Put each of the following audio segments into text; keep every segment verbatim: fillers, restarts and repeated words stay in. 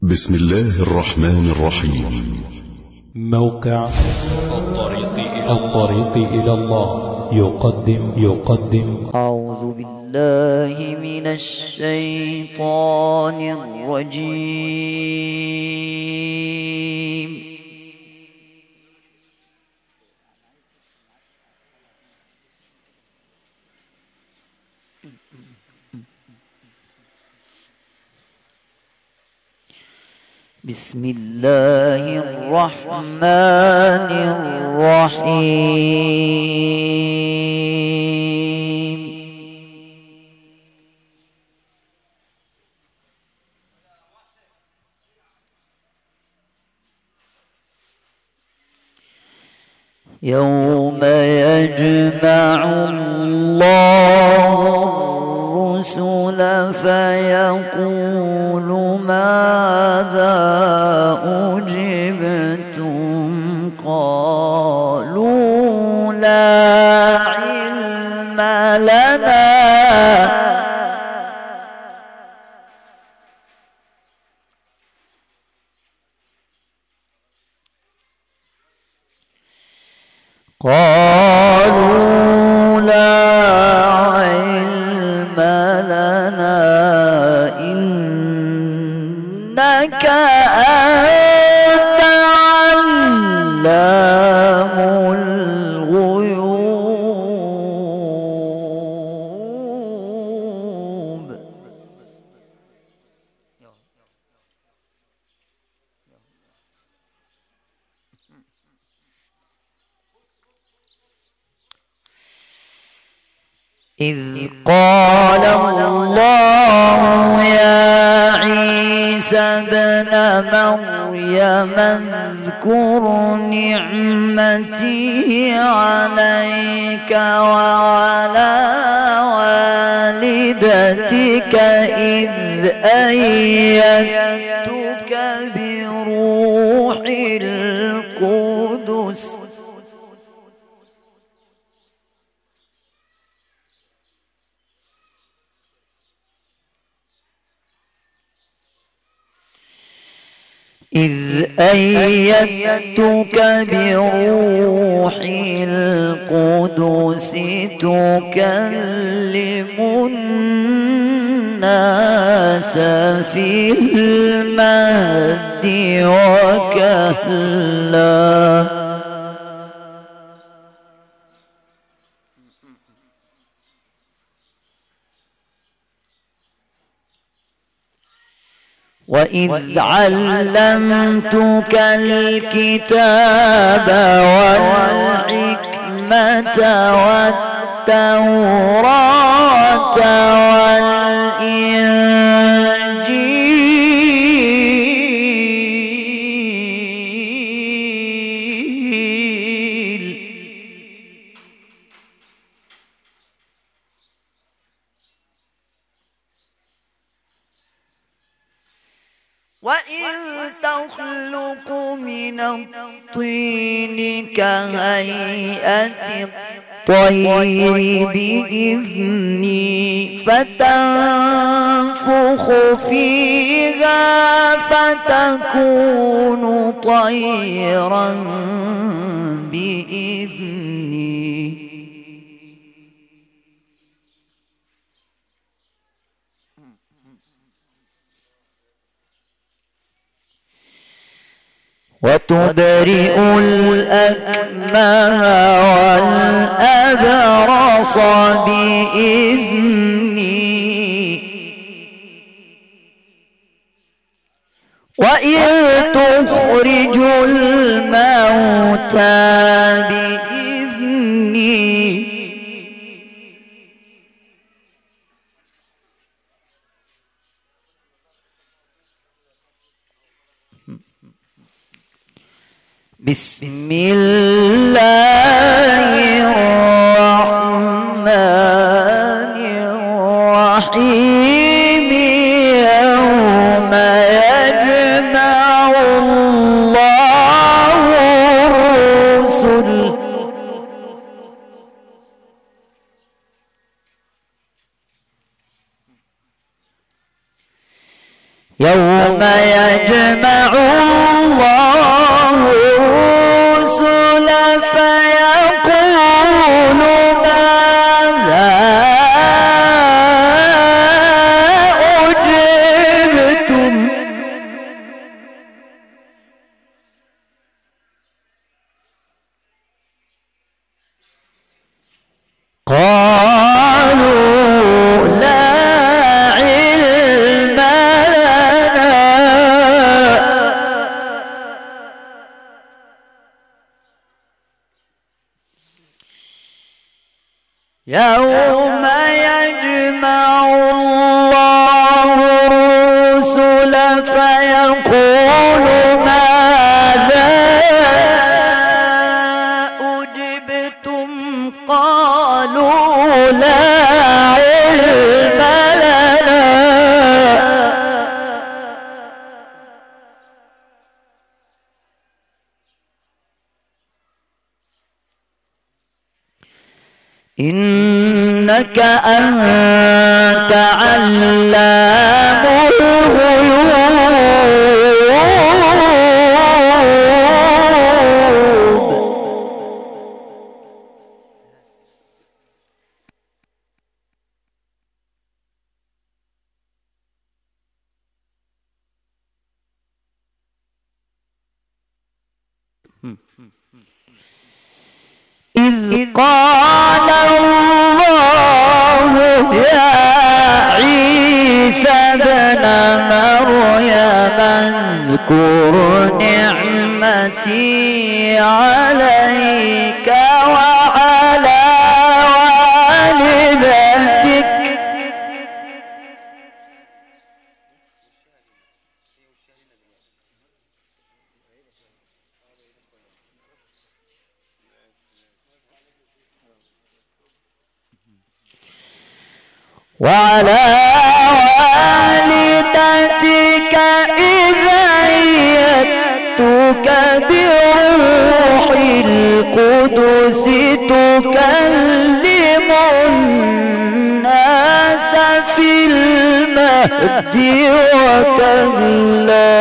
بسم الله الرحمن الرحيم. موقع الطريق إلى, الطريق إلى الله يقدم يقدم أعوذ بالله من الشيطان الرجيم. بسم الله الرحمن الرحيم. يوم يجمع الله الرسل فيقول ماذا أجبتم قالوا لا علم لنا قالوا لا علم لنا إنك أنت علام الغيوب. إذ قال الله يا عيسى ابن مريم اذكر نعمتي عليك وعلى والدتك إذ أيدتك بروح القدس إذ أيدتك بروح القدس تكلم الناس في المهد وكهلا. وإذ علمتك الكتاب والحكمة والتوراة والإنجيل وإذ تخلق من الطين كهيئة الطير بإذني فتنفخ فيها فتكون طيرا بإذني. وتبرئ الأكمه والأبرص بإذني وإذ تخرج الموتى بإذني بسم الله الرحمن الرحيم. يوم يجمع الله الرسل يوم يجمع يوم يجمع الله الرسل فيقول ماذا أجبتم قالوا لا علم لنا إنك أنت علام الغيوب. إذ قال الله يا عيسى ابن مريم اذكر نعمتي عليك وعلى والدتك وعلى والدتك إذا أيدتك بروح القدس تكلم الناس في المهد وكهلا.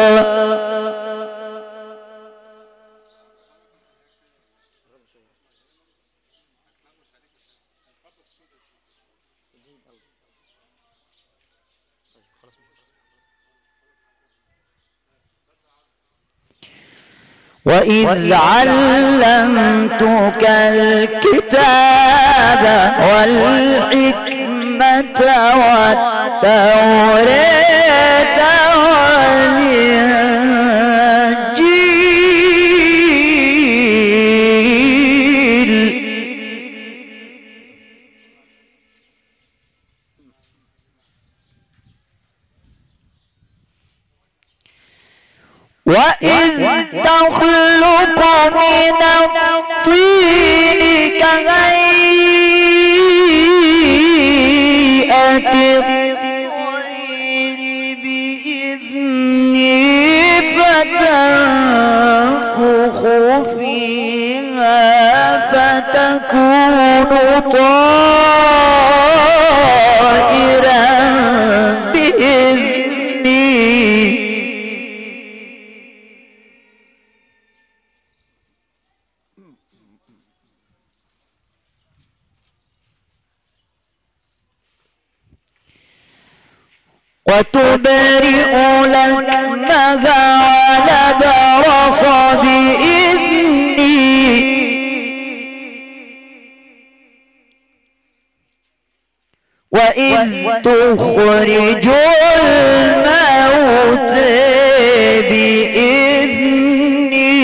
وإذ علمتك الكتاب والحكمة والتوراة والإنجيل وإذ تخلق من الطين كهيئة الطير بإذني فتنفخ فيها فتكون طائرا بإذني وتبرئ لكنها ولبرص بإذني وإذ تخرج الموت بإذني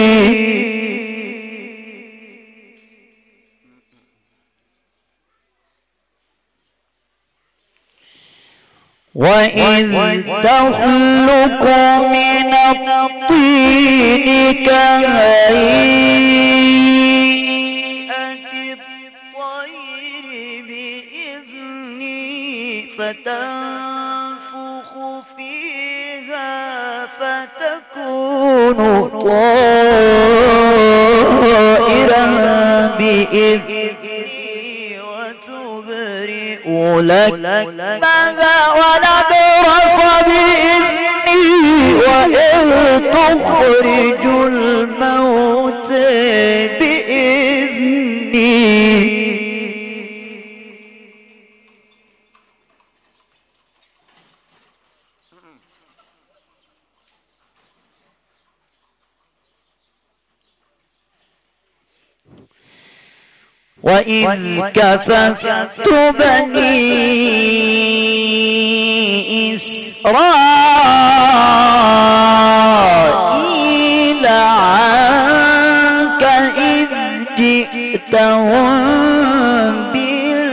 وإذ تخلق من الطين كهيئة الطير بإذني فتنفخ فيها فتكون طائرا بإذني وتبرئ لكنها ولبرص بإذني وإذ تخرج الموت بإذني وإذ كففت بني إسرائيل عنك إذ جئتهم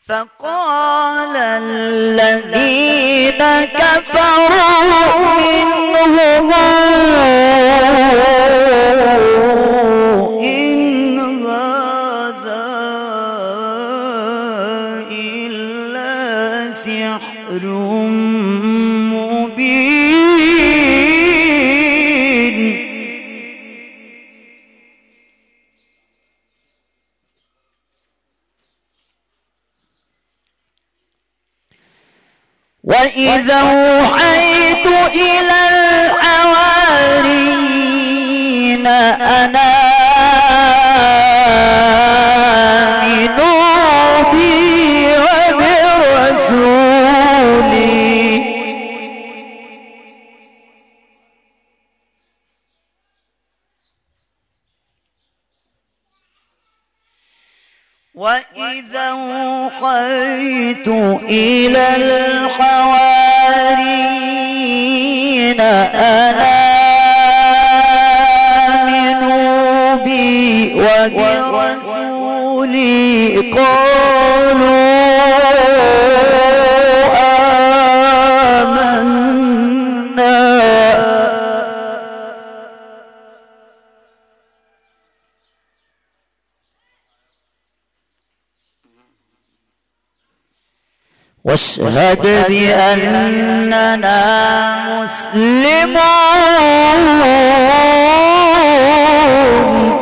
فقال الذين كفروا منهم إن هذا إلا سحر مبين. وإذا أوحيت إلى الحواريين أن آمنوا بي وبرسولي وإذا أوحيت إلى الحواريين أن آمنوا بي وبرسولي قالوا آمنا واشهد بأننا مسلمون.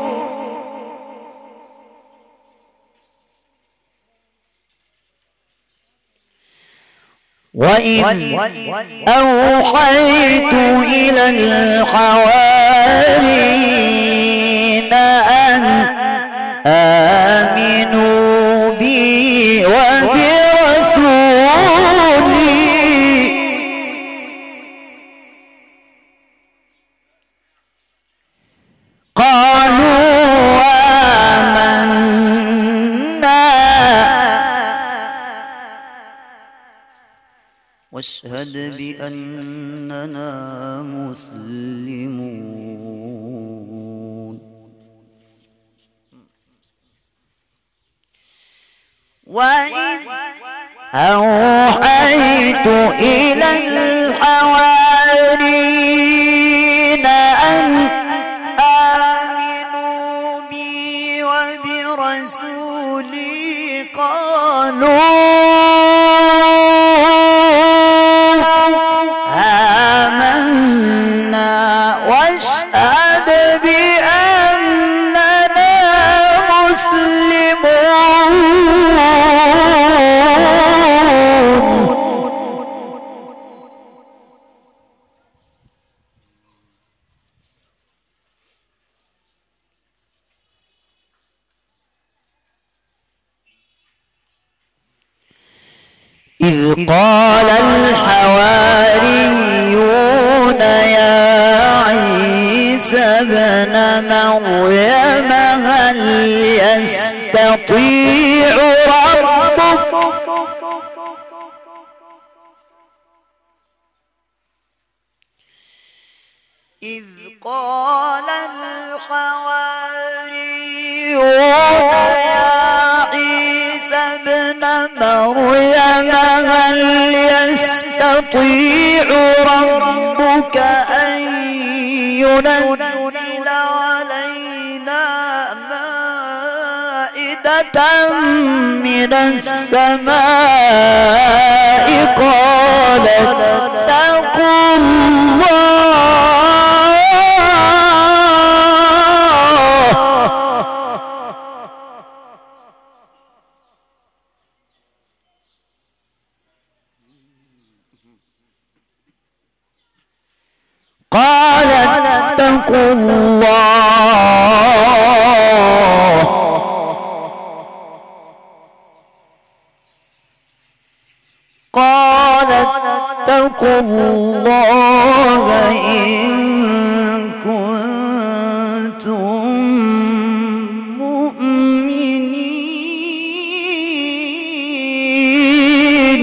وإذ أوحيت إلى الحواريين أن آمنوا بي وبرسولي قالوا آمنا واشهد بأننا مسلمون. وإذ أوحيت إلى الحواريين أن آمنوا بي وبرسولي قالوا آمنا واشهد بأننا مسلمون. إذ قال الحواريون يا عيسى ابن مريم هل يستطيع ربك إذ قال الحواريون يا عيسى ابن مريم هل يستطيع ربك أن ينزل علينا مائدة من السماء قال اتقوا الله قال اتقوا الله قال اتقوا الله إن كنتم مؤمنين.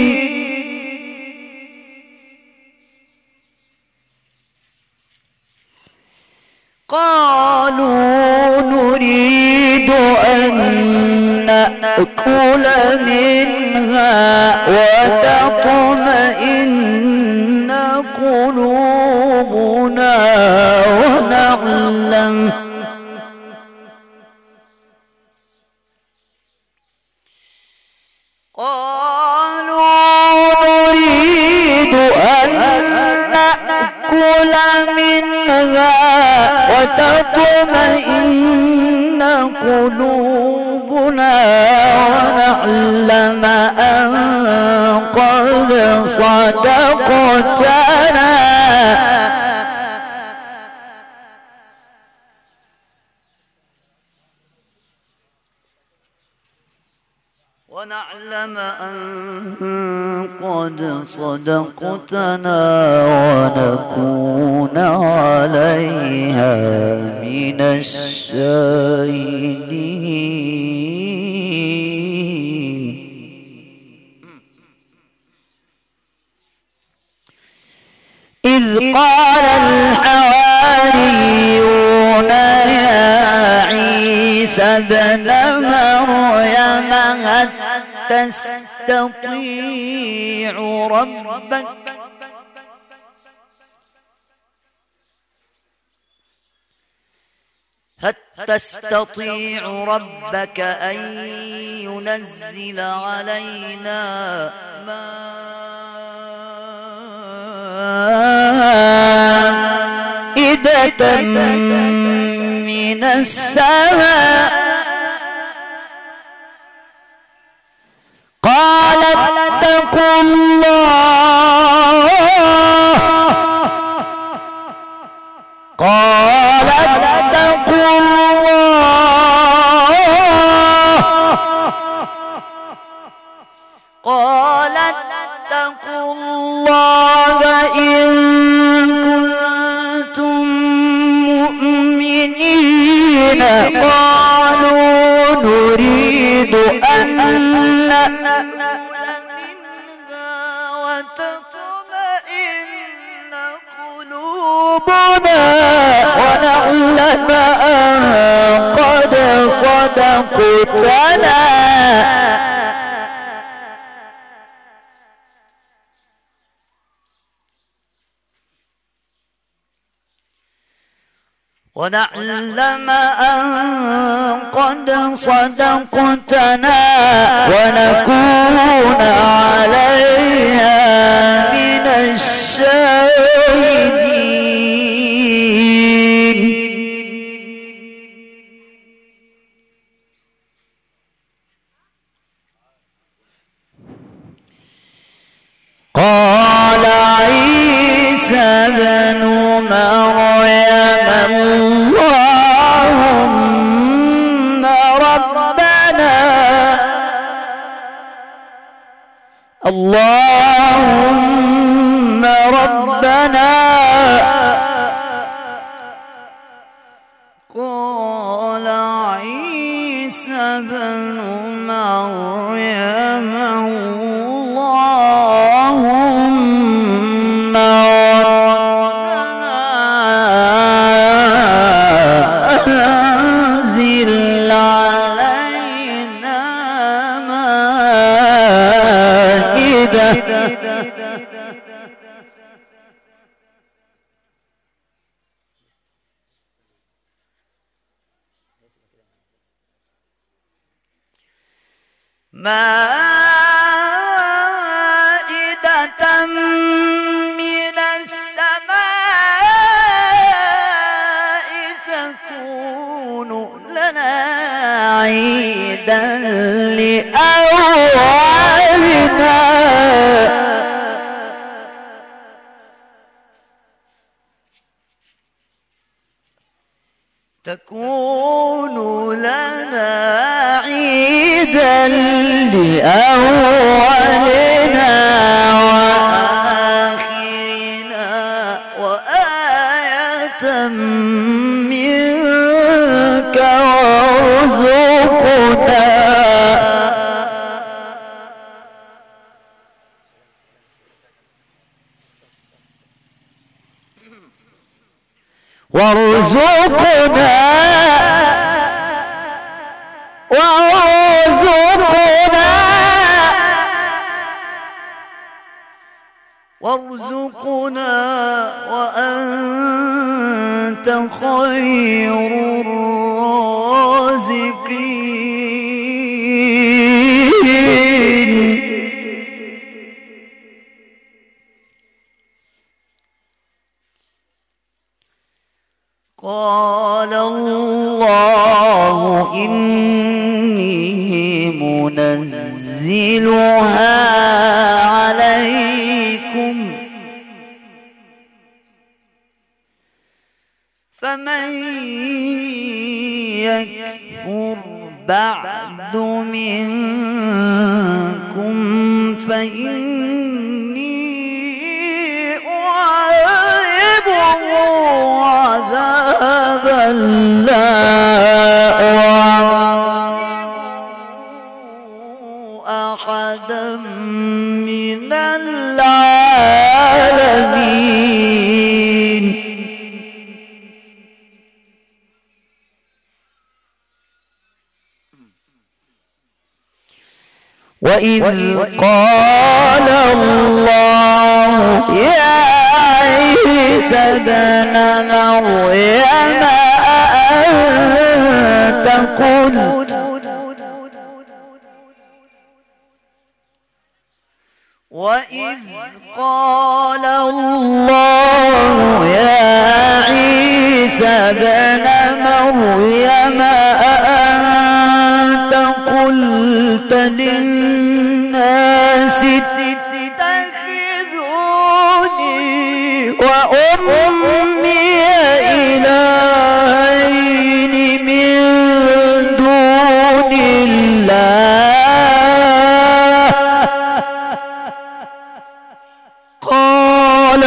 قالوا نريد أن نأكل منها وتطمئن قلوبنا ونعلم قالوا نريد أن نأكل منها وتطمئن قلوبنا ونعلم أن قد صدقتنا ونعلم أن قد صدقتنا ونكون عليها من الشاهدين. إذ قال الحواريون يا عيسى ابن مريم هل تستطيع ربك هل تستطيع ربك أن ينزل علينا مائدة من السماء قال اتقوا الله قال اتقوا الله قال اتقوا الله إن كنتم مؤمنين قالوا نريد أن نأكل منها وتطمئن قلوبنا ونعلم أن قد صدقتنا ونعلم أن قد صدقتنا ونكون عليها من الشاهدين. قال عيسى ابن مريم اللهم ربنا اللهم ربنا قال عيسى ابن مريم اللهم أنزل علينا مائدة مائدة من السماء تكون لنا عيدا لأولنا تكون لنا عيدا لأولنا وآخرنا وآية منك وارزقنا وارزقنا وارزقنا قال الله إني منزلها عليكم فمن يكفر بعد منكم فإني أعذبه عذابا لا أعذب أحدا من العالمين. وإذ قال الله يا عيسى ابن مريم أأنت قلت وإذ قال الله يا عيسى ابن مريم أأنت قلت للناس اتخذوني وأمي إلهين من دون الله قال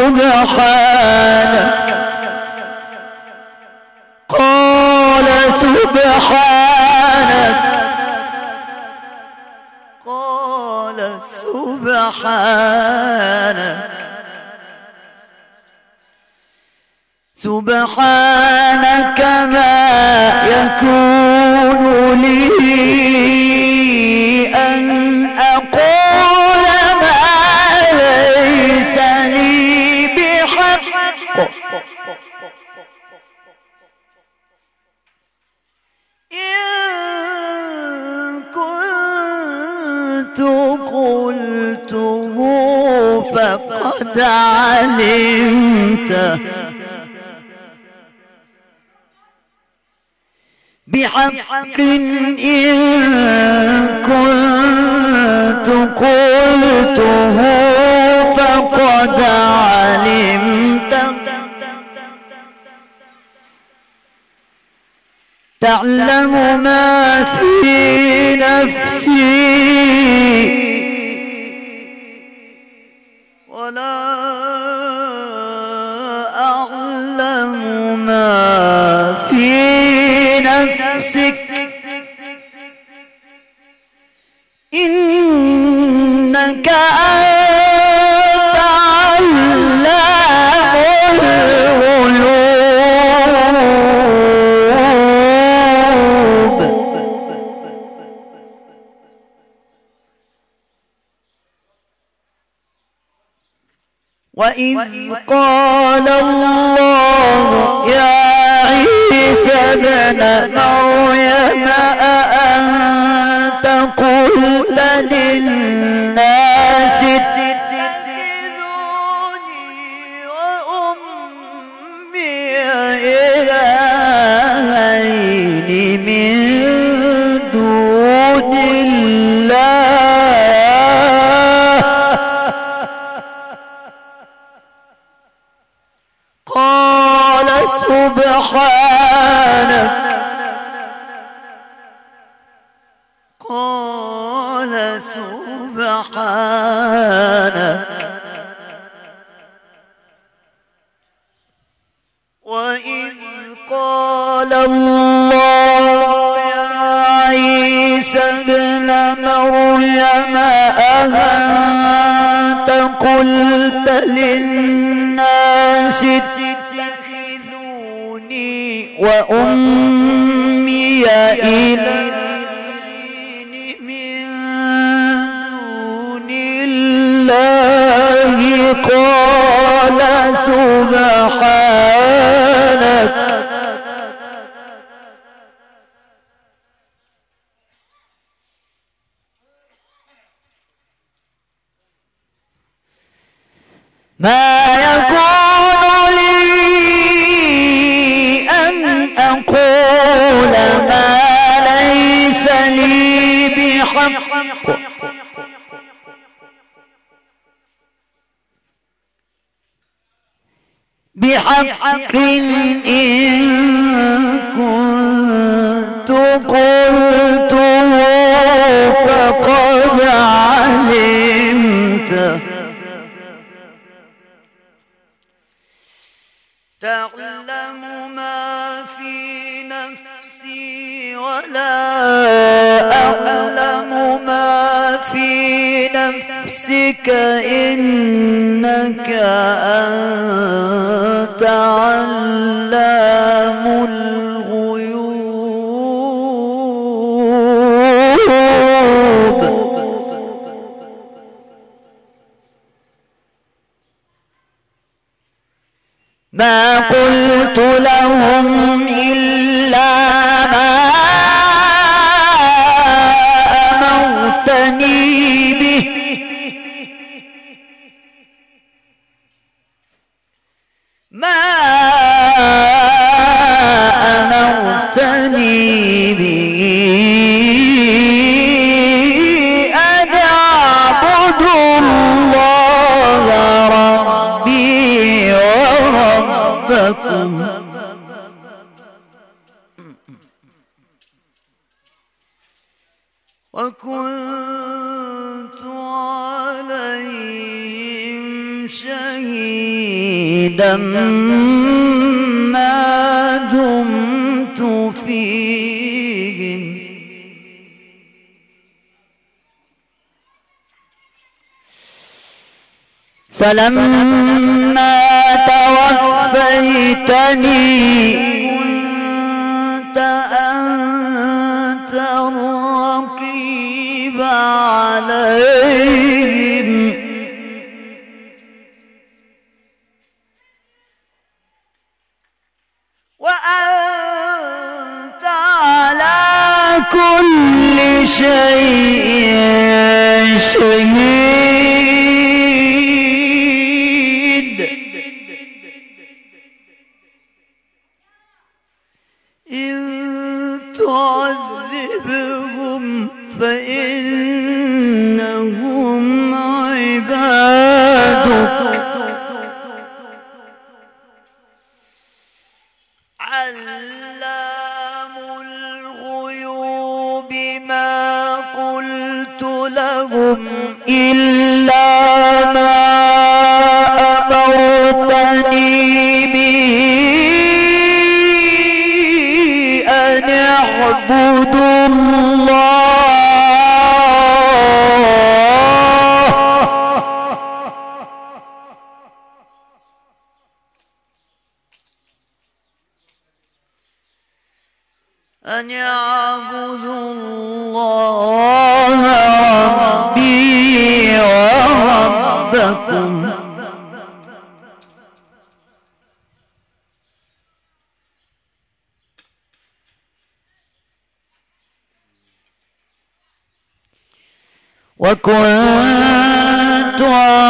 سبحانك قال سبحانك قال سبحانك سبحانك ما يكون لي أن أقول ما ليس لي بحق إن كنت قلته فقد علمته بحق إن كنت قلته فقد علمته تعلم ما في نفسي ولا أعلم ما في نفسك إنك أنت علام الغيوب. وإذ قال الله يا عيسى ابن مريم أأنت قلت للناس اتخذوني وأمي إلهين من دون الله قال سبحانك قال سبحانك وإذ قال الله يا عيسى ابن مريم أأنت قلت للناس اتخذوني وأمي إلهين من دون الله قال سبحانك ما يكون لي أن أقول ما ليس لي بحق بحق إن كنت قلته فقد علمته تعلم ما في نفسي ولا أعلم ما في نفسك إنك أنت علام الغيوب ما قلت لهم إلا ما أمرتني به ما أمرتني به أن أعبد الله ربي وربكم وكنت عليهم شهيدا ما دمت فيهم فلما توفيتني كنت أنت الرقيب عليهم وأنت على كل شيء شهيد إن تعذبهم فإنهم عبادك علام الغيوب ما قلت لهم إلا ما أمرتني به أن اعبدوا الله أن يعبدوا الله ربي وربكم وكنت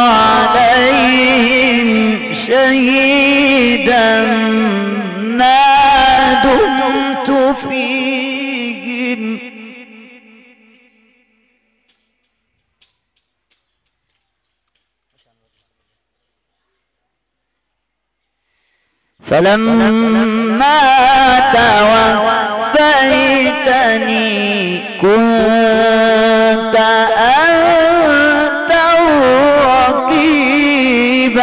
عليهم شهيدا ما دمت فيهم فلما توفيتني كنت أنت الرقيب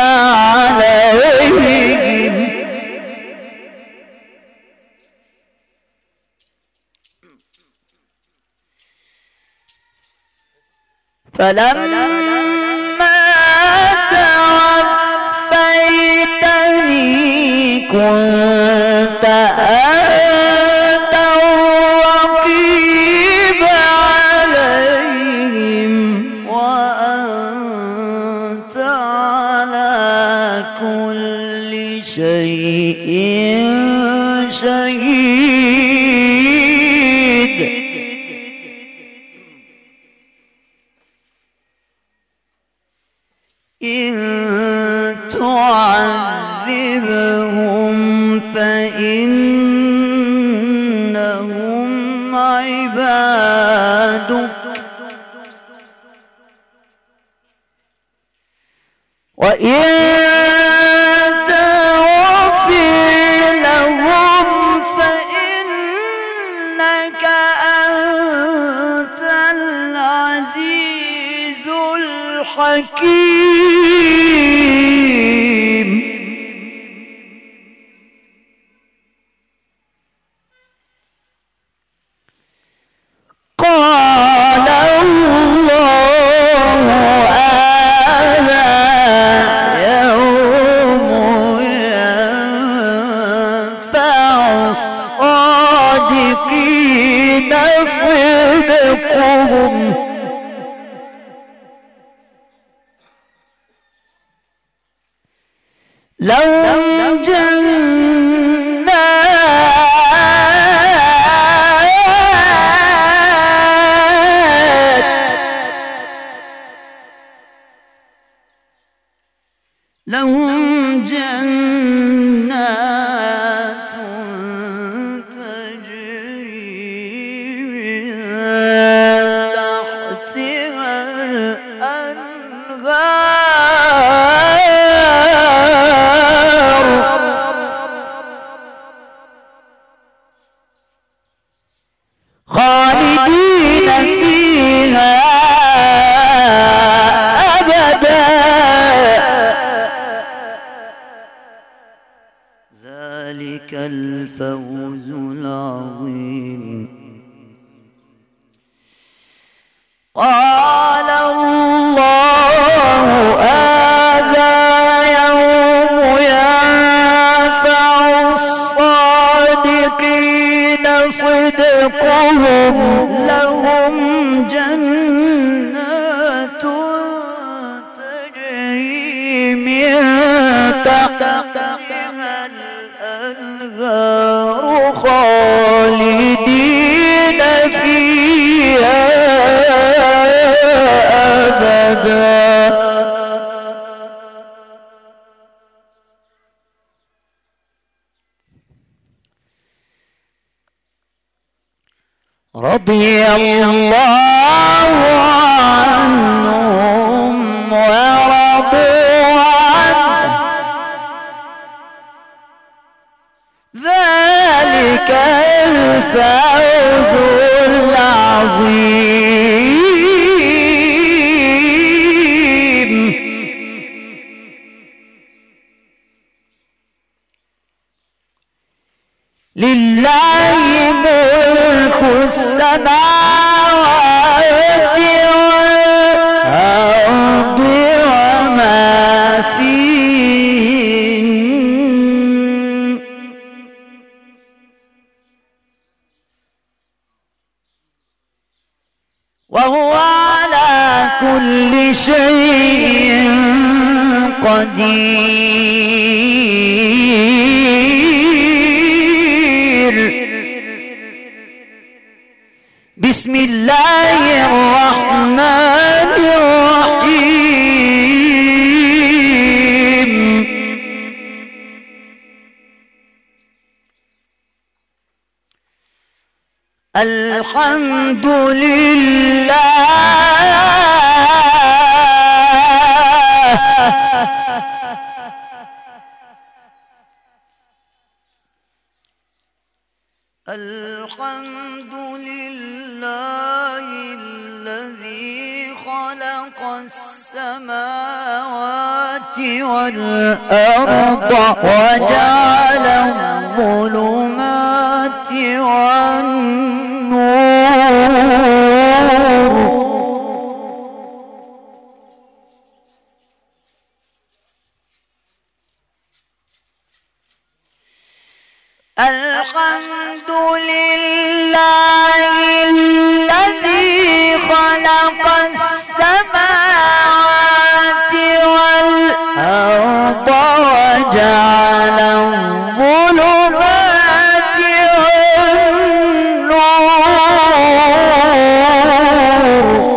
عليهم فلما توفيتني كنت أنت الرقيب عليهم وأنت على كل شيء شهيد تغفر لهم فإنك أنت العزيز الحكيم. قال الله هذا يوم ينفع الصادقين صدقهم لهم جنات لهم جنات تجري من تحتها الأنهار خالدين فيها أبدا ذلك الفوز العظيم. قال الله هذا يوم ينفع الصادقين صدقهم لهم جنات تجري من تحتها الأنهار خالدين فيها أبدا رضي الله عنهم ورضوا عنه ذلك الفوز العظيم. لله ملك السماوات والأرض وما فيهن وهو على كل شيء قدير. بسم الله الرحمن الرحيم. الحمد لله الحمد لله الذي خلق السماوات والأرض وجعل الظلمات والنور الحمد لله الذي خلق السماوات والأرض وجعل الظلمات والنور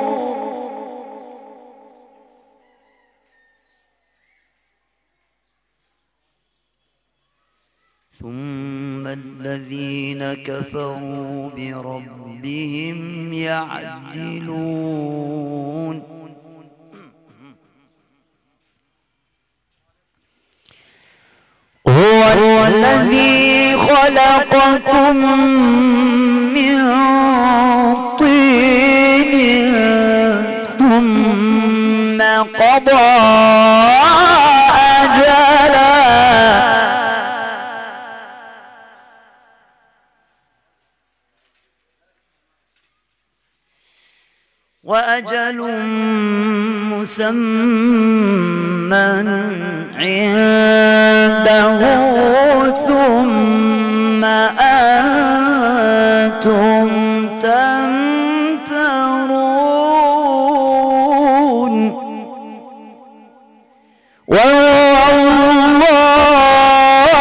ثم الذين كفروا بربهم يعدلون هو الذي خلقكم من طين ثم قضى أجلا وأجل مسمى عنده ثم أنتم تمترون وهو الله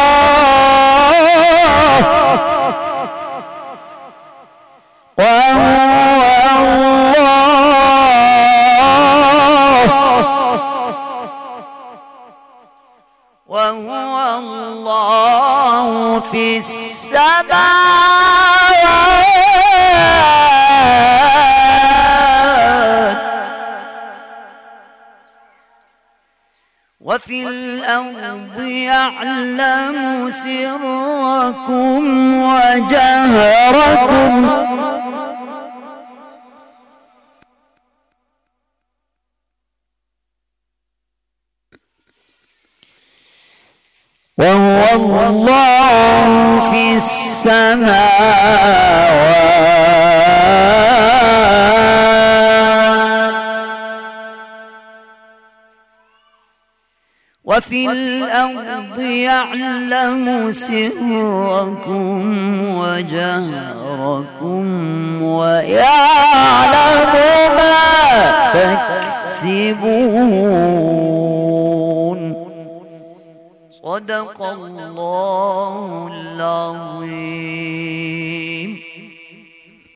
وهو الله في السماوات وفي الأرض يعلم سركم وجهركم وهو الله في السماوات وفي الأرض يعلم سركم وجهركم ويعلم ما تكسبون صدق الله العظيم.